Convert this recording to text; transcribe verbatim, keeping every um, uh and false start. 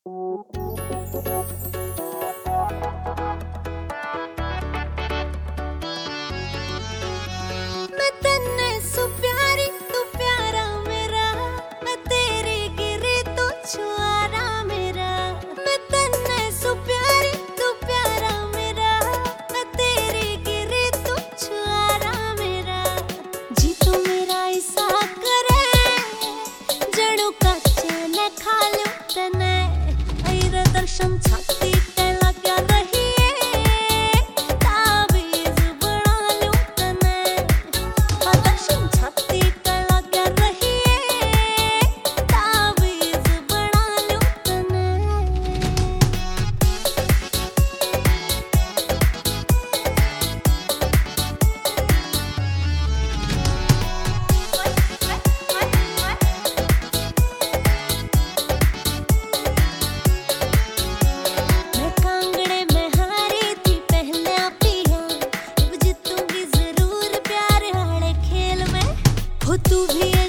मैं तन्ने सु प्यारी तू प्यारा मेरा, मैं तेरे गिरे तो छुआरा मेरा। मैं तन्ने सु प्यारी तू प्यारा मेरा, मैं तेरे गिरे तो छुआरा मेरा। जी तू मेरा ऐसा करे जड़ों का चैन खा लूं तने, ऐरे दर्शन छाती तेला क्या रही तू भी